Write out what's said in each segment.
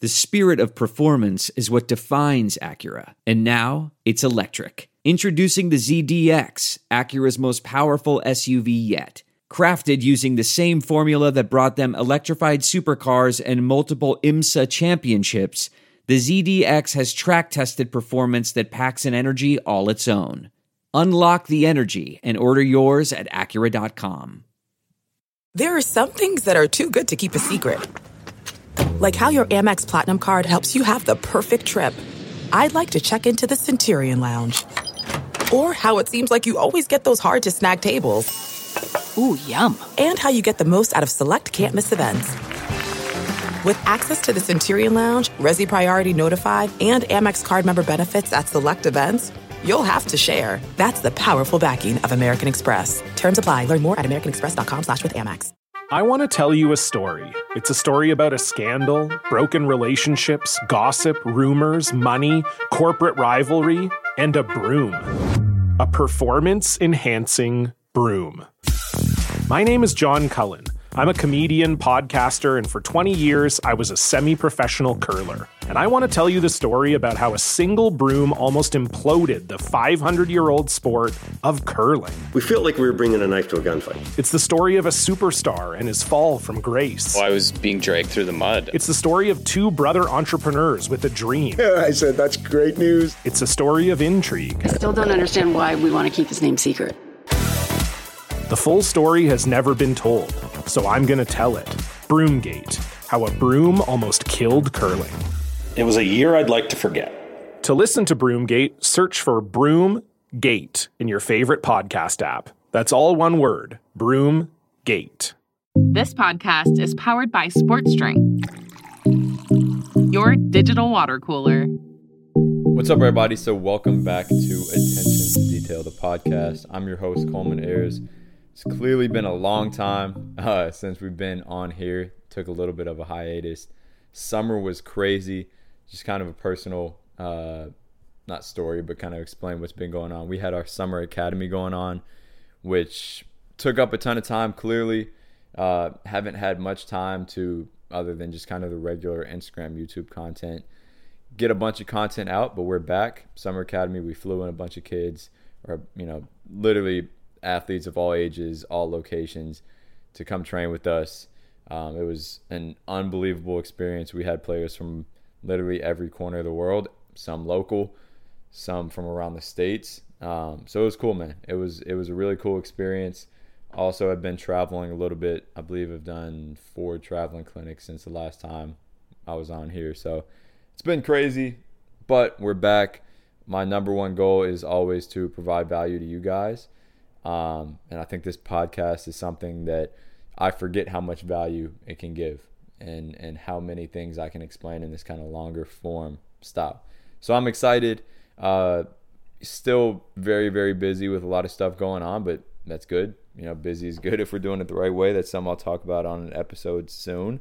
The spirit of performance is what defines Acura. And now, it's electric. Introducing the ZDX, Acura's most powerful SUV yet. Crafted using the same formula that brought them electrified supercars and multiple IMSA championships, the ZDX has track-tested performance that packs an energy all its own. Unlock the energy and order yours at Acura.com. There are some things that are too good to keep a secret. Like how your Amex Platinum card helps you have the perfect trip. I'd like to check into the Centurion Lounge. Or how it seems like you always get those hard-to-snag tables. Ooh, yum. And how you get the most out of select can't-miss events. With access to the Centurion Lounge, Resi Priority Notified, and Amex card member benefits at select events, you'll have to share. That's the powerful backing of American Express. Terms apply. Learn more at americanexpress.com/withAmex. I want to tell you a story. It's a story about a scandal, broken relationships, gossip, rumors, money, corporate rivalry, and a broom. A performance-enhancing broom. My name is John Cullen. I'm a comedian, podcaster, and for 20 years, I was a semi-professional curler. And I want to tell you the story about how a single broom almost imploded the 500-year-old sport of curling. We felt like we were bringing a knife to a gunfight. It's the story of a superstar and his fall from grace. Well, I was being dragged through the mud. It's the story of two brother entrepreneurs with a dream. I said, that's great news. It's a story of intrigue. I still don't understand why we want to keep his name secret. The full story has never been told, so I'm going to tell it. Broomgate, how a broom almost killed curling. It was a year I'd like to forget. To listen to Broomgate, search for Broomgate in your favorite podcast app. That's all one word, Broomgate. This podcast is powered by Sports Drink, your digital water cooler. What's up, everybody? So welcome back to Attention to Detail, the podcast. I'm your host, Coleman Ayers. It's clearly been a long time since we've been on here. Took a little bit of a hiatus. Summer was crazy. Just kind of a personal, not story, but kind of explain what's been going on. We had our summer academy going on, which took up a ton of time, clearly. Haven't had much time to, other than just kind of the regular Instagram, YouTube content, get a bunch of content out, but we're back. Summer academy, we flew in a bunch of kids, or, literally athletes of all ages, all locations, to come train with us. It was an unbelievable experience. We had players from literally every corner of the world, some local, some from around the states. So it was cool, man. It was a really cool experience. Also, I've been traveling a little bit. I believe I've done 4 traveling clinics since the last time I was on here. So it's been crazy, but we're back. My number one goal is always to provide value to you guys. And I think this podcast is something that I forget how much value it can give and how many things I can explain in this kind of longer form style. So I'm excited. Still very, very busy with a lot of stuff going on, but that's good. Busy is good if we're doing it the right way. That's something I'll talk about on an episode soon.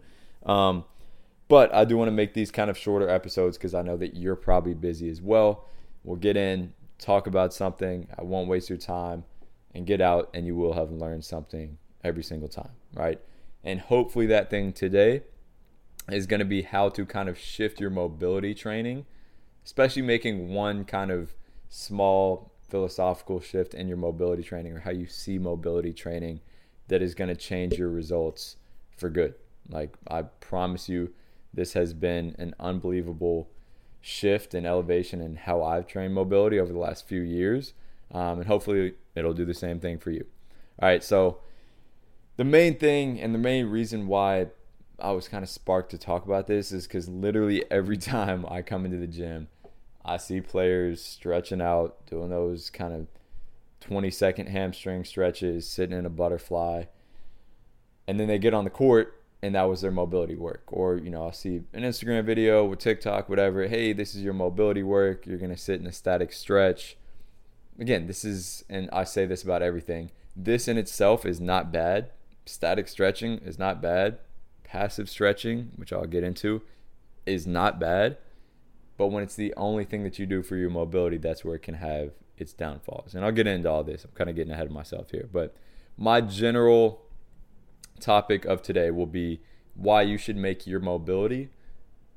But I do want to make these kind of shorter episodes because I know that you're probably busy as well. We'll get in, talk about something. I won't waste your time, and get out, and you will have learned something every single time, right? And hopefully that thing today is going to be how to kind of shift your mobility training, especially making one kind of small philosophical shift in your mobility training, or how you see mobility training, that is going to change your results for good. Like, I promise you, this has been an unbelievable shift and elevation in how I've trained mobility over the last few years. And hopefully it'll do the same thing for you. All right, so the main thing and the main reason why I was kind of sparked to talk about this is because literally every time I come into the gym, I see players stretching out, doing those kind of 20-second hamstring stretches, sitting in a butterfly, and then they get on the court and that was their mobility work. Or, I'll see an Instagram video or TikTok, whatever. Hey, this is your mobility work. You're going to sit in a static stretch. Again, this is, and I say this about everything, this in itself is not bad. Static stretching is not bad. Passive stretching, which I'll get into, is not bad. But when it's the only thing that you do for your mobility, that's where it can have its downfalls. And I'll get into all this. I'm kind of getting ahead of myself here. But my general topic of today will be why you should make your mobility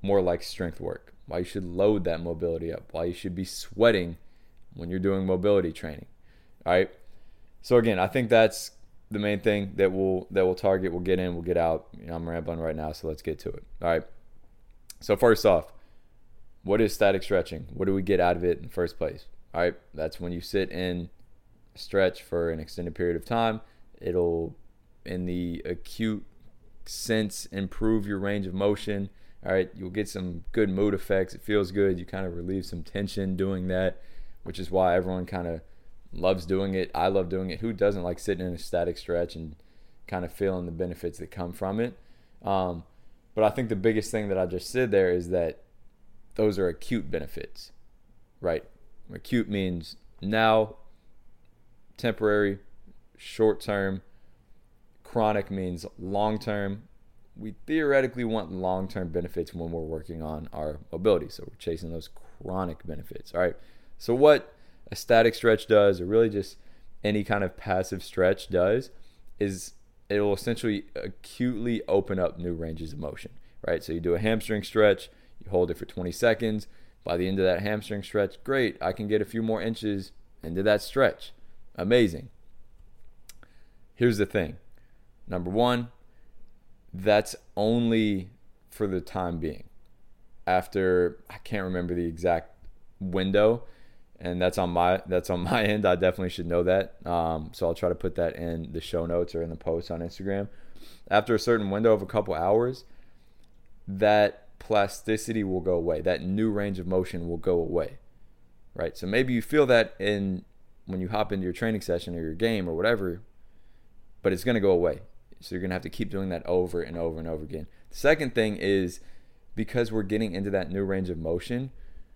more like strength work, why you should load that mobility up, why you should be sweating when you're doing mobility training. All right. So again, I think that's the main thing that we'll target. We'll get in, we'll get out. I'm rambling right now, so let's get to it. All right. So first off, what is static stretching? What do we get out of it in the first place? All right. That's when you sit in stretch for an extended period of time. It'll, in the acute sense, improve your range of motion. All right, you'll get some good mood effects. It feels good. You kind of relieve some tension doing that, which is why everyone kind of loves doing it. I love doing it. Who doesn't like sitting in a static stretch and kind of feeling the benefits that come from it? But I think the biggest thing that I just said there is that those are acute benefits, right? Acute means now, temporary, short term. Chronic means long term. We theoretically want long-term benefits when we're working on our mobility. So we're chasing those chronic benefits. All right. So what a static stretch does, or really just any kind of passive stretch does, is it will essentially acutely open up new ranges of motion, right? So you do a hamstring stretch, you hold it for 20 seconds. By the end of that hamstring stretch, great, I can get a few more inches into that stretch. Amazing. Here's the thing. Number one, that's only for the time being. After, I can't remember the exact window, and that's on my end. I definitely should know that. So I'll try to put that in the show notes or in the post on Instagram. After a certain window of a couple hours, that plasticity will go away. That new range of motion will go away, right? So maybe you feel that when you hop into your training session or your game or whatever, but it's going to go away. So you're going to have to keep doing that over and over and over again. The second thing is, because we're getting into that new range of motion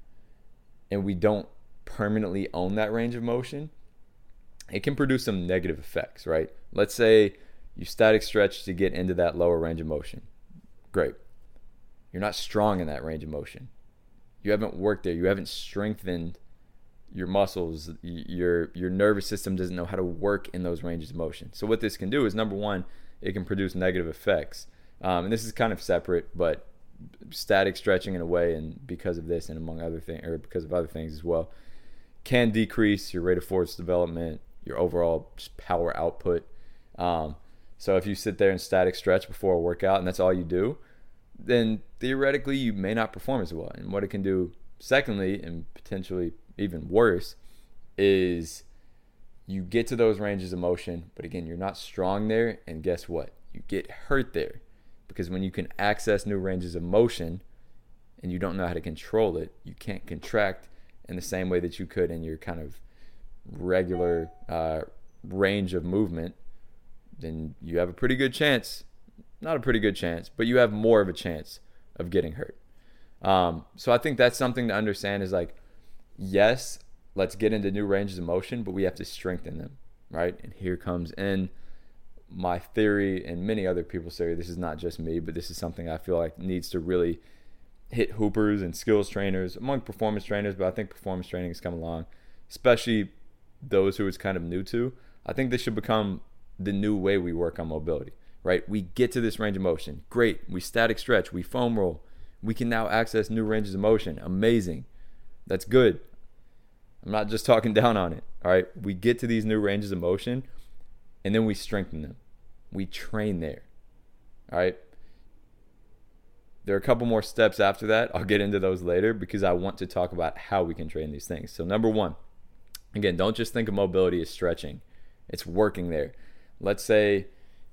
and we don't permanently own that range of motion, it can produce some negative effects, right? Let's say you static stretch to get into that lower range of motion. Great. You're not strong in that range of motion. You haven't worked there. You haven't strengthened your muscles. Your nervous system doesn't know how to work in those ranges of motion. So what this can do is, number one, it can produce negative effects. And this is kind of separate, but static stretching in a way, and because of this and among other things, or because of other things as well, can decrease your rate of force development, your overall power output. So if you sit there and static stretch before a workout and that's all you do, then theoretically you may not perform as well. And what it can do, secondly, and potentially even worse, is you get to those ranges of motion, but again, you're not strong there, and guess what? You get hurt there, because when you can access new ranges of motion and you don't know how to control it, you can't contract in the same way that you could in your kind of regular range of movement. Then you have a pretty good chance, not a pretty good chance, but you have more of a chance of getting hurt. So I think that's something to understand, is like, yes, let's get into new ranges of motion, but we have to strengthen them, right? And here comes in my theory and many other people's theory. This is not just me, but this is something I feel like needs to really hit hoopers and skills trainers, among performance trainers, but I think performance training has come along, especially those who it's kind of new to. I think this should become the new way we work on mobility, right? We get to this range of motion. Great. We static stretch. We foam roll. We can now access new ranges of motion. Amazing. That's good. I'm not just talking down on it. All right. We get to these new ranges of motion, and then we strengthen them. We train there. All right. There are a couple more steps after that. I'll get into those later, because I want to talk about how we can train these things. So number one, again, don't just think of mobility as stretching. It's working there. Let's say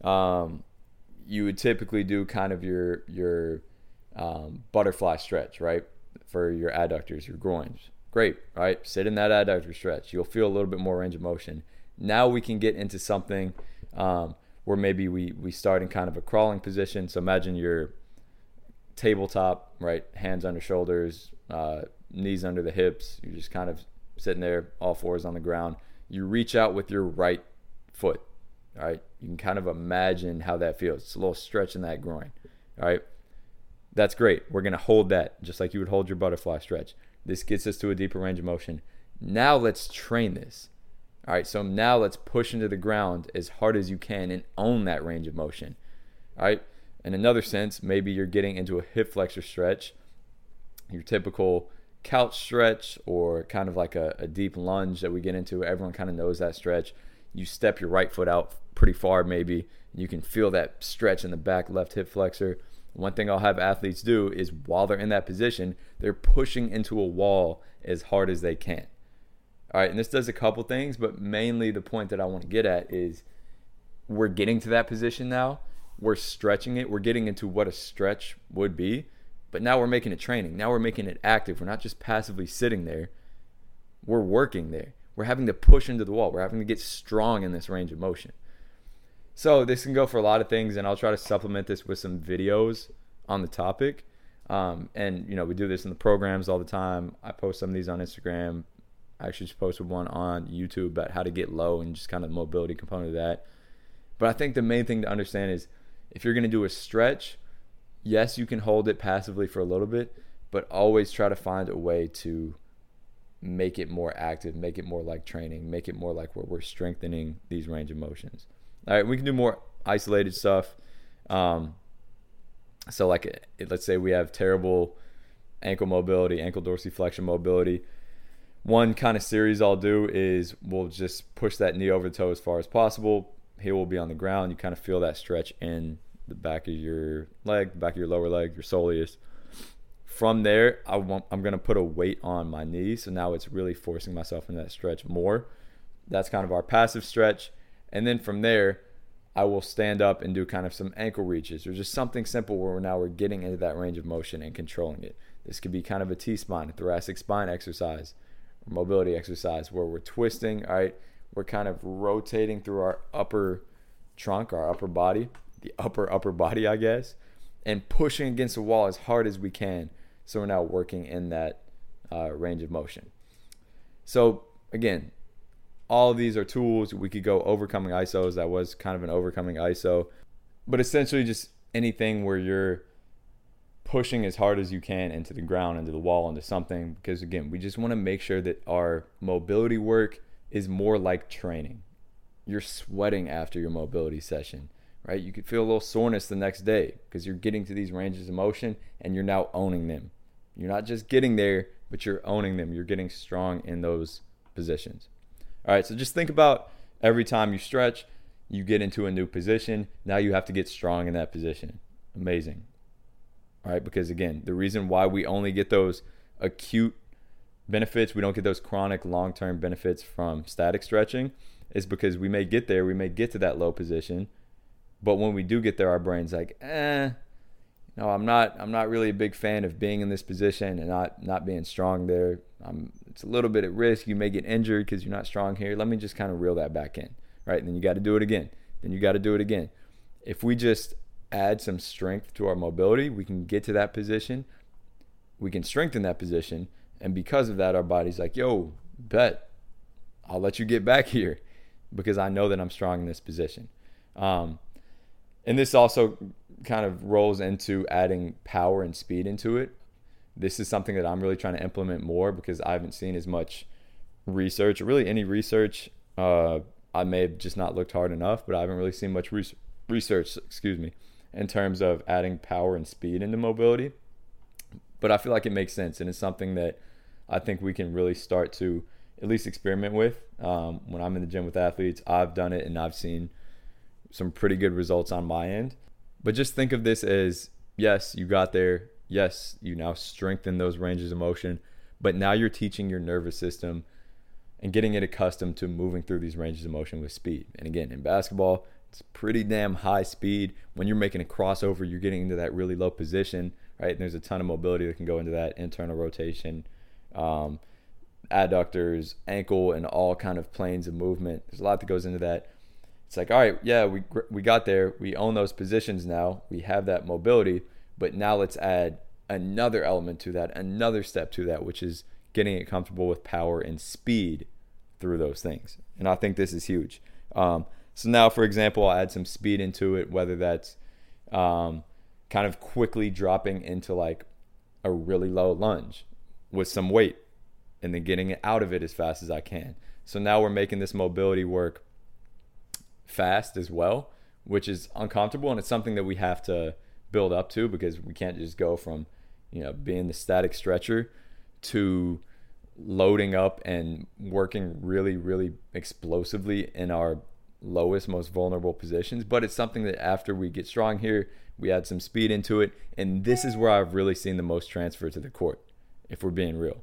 you would typically do kind of your butterfly stretch, right? For your adductors, your groins. Great, right? Sit in that adductor stretch. You'll feel a little bit more range of motion. Now we can get into something where maybe we start in kind of a crawling position. So imagine your tabletop, right? Hands under shoulders, knees under the hips. You're just kind of sitting there, all fours on the ground. You reach out with your right foot, all right? You can kind of imagine how that feels. It's a little stretch in that groin, all right? That's great. We're going to hold that just like you would hold your butterfly stretch. This gets us to a deeper range of motion. Now let's train this. All right, so now let's push into the ground as hard as you can and own that range of motion. All right, in another sense, maybe you're getting into a hip flexor stretch your typical couch stretch or kind of like a deep lunge that we get into. Everyone kind of knows that stretch. You step your right foot out pretty far maybe. You can feel that stretch in the back left hip flexor. One thing I'll have athletes do is while they're in that position, they're pushing into a wall as hard as they can. All right, and this does a couple things, but mainly the point that I want to get at is we're getting to that position now. We're stretching it. We're getting into what a stretch would be, but now we're making it training. Now we're making it active. We're not just passively sitting there. We're working there. We're having to push into the wall. We're having to get strong in this range of motion. So this can go for a lot of things, and I'll try to supplement this with some videos on the topic. And, you know, we do this in the programs all the time. I post some of these on Instagram. I actually just posted one on YouTube about how to get low and just kind of the mobility component of that. But I think the main thing to understand is if you're going to do a stretch, yes, you can hold it passively for a little bit, but always try to find a way to make it more active, make it more like training, make it more like where we're strengthening these range of motions. All right, we can do more isolated stuff. So like, let's say we have terrible ankle mobility, ankle dorsiflexion mobility. One kind of series I'll do is we'll just push that knee over the toe as far as possible. Heel will be on the ground. You kind of feel that stretch in the back of your leg, back of your lower leg, your soleus. From there, I'm going to put a weight on my knee. So now it's really forcing myself into that stretch more. That's kind of our passive stretch. And then from there, I will stand up and do kind of some ankle reaches or just something simple where we're getting into that range of motion and controlling it. This could be kind of a T-spine, a thoracic spine exercise, or mobility exercise where we're twisting, all right? We're kind of rotating through our upper trunk, our upper body, the upper body, I guess, and pushing against the wall as hard as we can. So we're now working in that range of motion. So again, all of these are tools. We could go overcoming ISOs. That was kind of an overcoming ISO. But essentially just anything where you're pushing as hard as you can into the ground, into the wall, into something. Because again, we just want to make sure that our mobility work is more like training. You're sweating after your mobility session, right? You could feel a little soreness the next day because you're getting to these ranges of motion and you're now owning them. You're not just getting there, but you're owning them. You're getting strong in those positions. All right, so just think about every time you stretch, you get into a new position. Now you have to get strong in that position. Amazing. All right, because again, the reason why we only get those acute benefits, we don't get those chronic long-term benefits from static stretching, is because we may get there, we may get to that low position, but when we do get there, our brain's like, no, I'm not really a big fan of being in this position and not being strong there. It's a little bit at risk. You may get injured because you're not strong here. Let me just kind of reel that back in, right? And then you got to do it again. Then you got to do it again. If we just add some strength to our mobility, we can get to that position. We can strengthen that position. And because of that, our body's like, yo, bet, I'll let you get back here because I know that I'm strong in this position. And this also kind of rolls into adding power and speed into it. This is something that I'm really trying to implement more because I haven't seen as much research, or really any research. I may have just not looked hard enough, but I haven't really seen much research, in terms of adding power and speed into mobility. But I feel like it makes sense, and it's something that I think we can really start to at least experiment with. When I'm in the gym with athletes, I've done it and I've seen some pretty good results on my end. But just think of this as, yes, you got there. Yes, you now strengthen those ranges of motion, but now you're teaching your nervous system and getting it accustomed to moving through these ranges of motion with speed. And again, in basketball, it's pretty damn high speed. When you're making a crossover, you're getting into that really low position, right? And there's a ton of mobility that can go into that, internal rotation, adductors, ankle, and all kind of planes of movement. There's a lot that goes into that. It's like, all right, yeah, we got there. We own those positions now. We have that mobility, but now let's add another element to that, another step to that, which is getting it comfortable with power and speed through those things. And I think this is huge. So now, for example, I'll add some speed into it, whether that's kind of quickly dropping into like a really low lunge with some weight and then getting it out of it as fast as I can. So now we're making this mobility work fast as well, which is uncomfortable, and it's something that we have to build up to because we can't just go from being the static stretcher to loading up and working really, really explosively in our lowest, most vulnerable positions. But it's something that after we get strong here, we add some speed into it. And this is where I've really seen the most transfer to the court, if we're being real.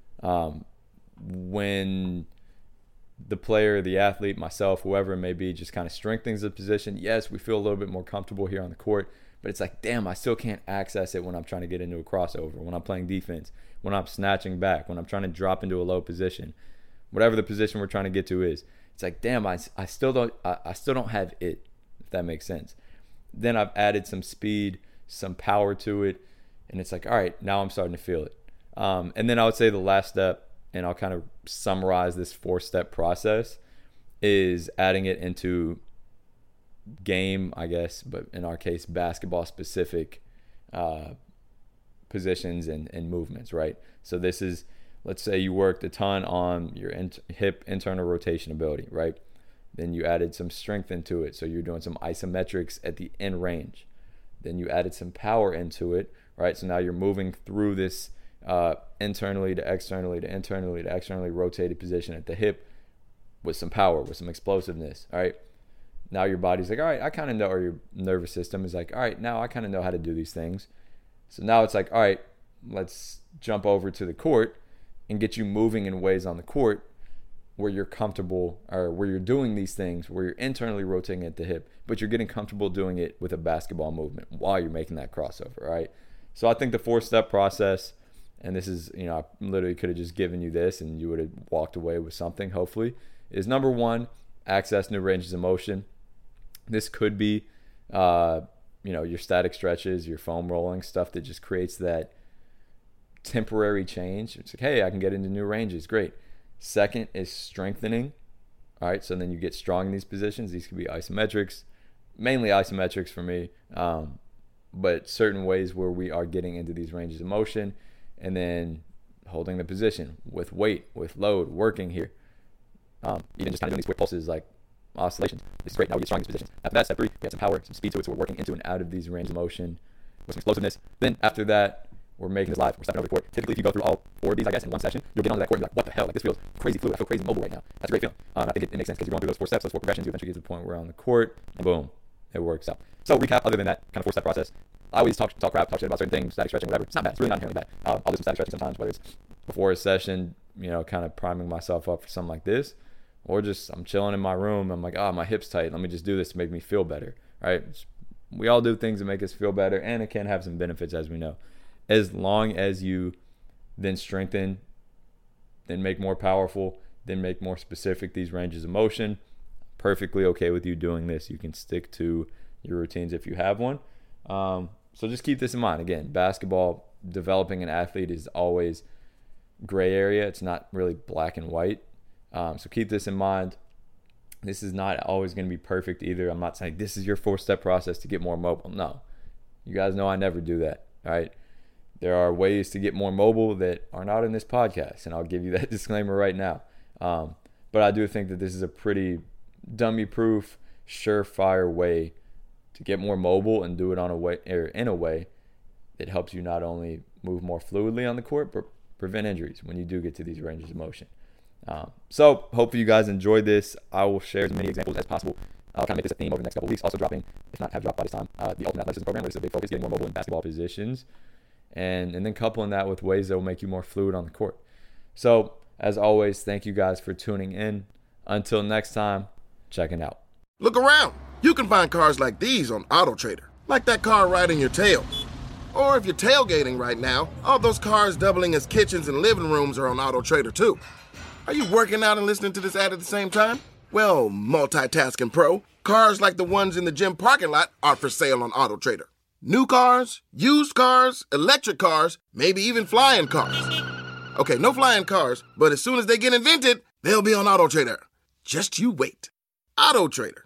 When the player, the athlete, myself, whoever it may be, just kind of strengthens the position, yes, we feel a little bit more comfortable here on the court, but it's like, damn, I still can't access it when I'm trying to get into a crossover, when I'm playing defense, when I'm snatching back, when I'm trying to drop into a low position, whatever the position we're trying to get to is. It's like, damn, I still don't have it, if that makes sense. Then I've added some speed, some power to it, and it's like, all right, now I'm starting to feel it. And then I would say the last step, and I'll kind of summarize this 4-step process, is adding it into game, I guess, but in our case, basketball specific positions and movements, right? So this is, let's say you worked a ton on your hip internal rotation ability, right? Then you added some strength into it. So you're doing some isometrics at the end range. Then you added some power into it, right? So now you're moving through this internally to externally to internally to externally rotated position at the hip with some power, with some explosiveness, all right? Now your body's like, all right, I kind of know, or your nervous system is like, all right, now I kind of know how to do these things. So now it's like, all right, let's jump over to the court and get you moving in ways on the court where you're comfortable, or where you're doing these things, where you're internally rotating at the hip, but you're getting comfortable doing it with a basketball movement while you're making that crossover, right? So I think the 4-step process, and this is, I literally could have just given you this and you would have walked away with something, hopefully, is number 1, access new ranges of motion. This could be, your static stretches, your foam rolling, stuff that just creates that temporary change. It's like, hey, I can get into new ranges. Great. Second is strengthening. All right, so then you get strong in these positions. These could be isometrics, mainly isometrics for me, but certain ways where we are getting into these ranges of motion. And then holding the position with weight, with load, working here. Even just kind of doing these quick pulses like oscillations. This is great. Now we get strong in these positions. After that, step 3, we have some power, some speed to it. So we're working into and out of these ranges of motion with some explosiveness. Then after that, we're making this live. We're stepping over the court. Typically, if you go through all 4 of these, I guess, in one session, you'll get onto that court and be like, what the hell? Like, this feels crazy fluid. I feel crazy mobile right now. That's a great feeling. I think it makes sense because you're going through those 4 steps, those 4 progressions. You eventually get to the point where we're on the court, and boom, it works out. So recap, other than that kind of 4-step process, I always talk crap, talk shit about certain things, static stretching, whatever. It's not bad. It's really not inherently bad. I'll do some static stretching sometimes, whether it's before a session, kind of priming myself up for something like this, or just I'm chilling in my room. I'm like, my hip's tight. Let me just do this to make me feel better, right? We all do things that make us feel better, and it can have some benefits, as we know. As long as you then strengthen, then make more powerful, then make more specific these ranges of motion, perfectly okay with you doing this. You can stick to your routines if you have one. So just keep this in mind. Again, basketball, developing an athlete is always gray area. It's not really black and white. So keep this in mind. This is not always going to be perfect either. I'm not saying this is your 4-step process to get more mobile. No. You guys know I never do that, all right? There are ways to get more mobile that are not in this podcast, and I'll give you that disclaimer right now. But I do think that this is a pretty dummy-proof, surefire way to get more mobile and do it in a way that helps you not only move more fluidly on the court, but prevent injuries when you do get to these ranges of motion. So hopefully you guys enjoyed this. I will share as many examples as possible. I'll kind of make this a theme over the next couple of weeks. Also dropping, if not have dropped by this time, the Ultimate Athleticism Program, which is a big focus, getting more mobile in basketball positions, and then coupling that with ways that will make you more fluid on the court. So as always, thank you guys for tuning in. Until next time, checking out. Look around. You can find cars like these on AutoTrader, like that car riding your tail. Or if you're tailgating right now, all those cars doubling as kitchens and living rooms are on AutoTrader too. Are you working out and listening to this ad at the same time? Well, multitasking pro, cars like the ones in the gym parking lot are for sale on AutoTrader. New cars, used cars, electric cars, maybe even flying cars. Okay, no flying cars, but as soon as they get invented, they'll be on AutoTrader. Just you wait. AutoTrader.